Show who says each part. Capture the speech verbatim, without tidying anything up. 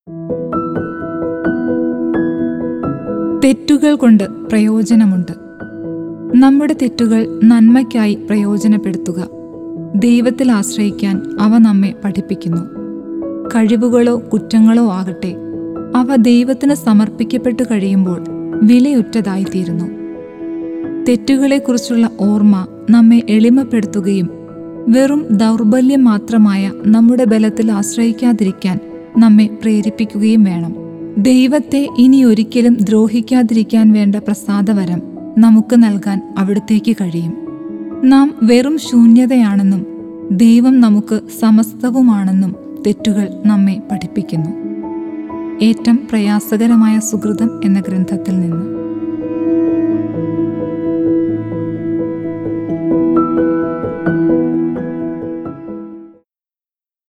Speaker 1: തെറ്റുകൾ കൊണ്ട് പ്രയോജനമുണ്ട്. നമ്മുടെ തെറ്റുകൾ നന്മയ്ക്കായി പ്രയോജനപ്പെടുത്തുക. ദൈവത്തിൽ ആശ്രയിക്കാൻ അവ നമ്മെ പഠിപ്പിക്കുന്നു. കഴിവുകളോ കുറ്റങ്ങളോ ആകട്ടെ, അവ ദൈവത്തിന് സമർപ്പിക്കപ്പെട്ടു കഴിയുമ്പോൾ വിലയുറ്റതായിത്തീരുന്നു. തെറ്റുകളെക്കുറിച്ചുള്ള ഓർമ്മ നമ്മെ എളിമപ്പെടുത്തുകയും വെറും ദൗർബല്യം മാത്രമായ നമ്മുടെ ബലത്തിൽ ആശ്രയിക്കാതിരിക്കാൻ നമ്മെ പ്രേരിപ്പിക്കുകയും വേണം. ദൈവത്തെ ഇനി ഒരിക്കലും ദ്രോഹിക്കാതിരിക്കാൻ വേണ്ട പ്രസാദവരം നമുക്ക് നൽകാൻ അവിടുത്തേക്ക് കഴിയും. നാം വെറും ശൂന്യതയാണെന്നും ദൈവം നമുക്ക് സമസ്തവുമാണെന്നും തെറ്റുകൾ നമ്മെ പഠിപ്പിക്കുന്നു. ഏറ്റവും പ്രയാസകരമായ സുകൃതം എന്ന ഗ്രന്ഥത്തിൽ നിന്ന്.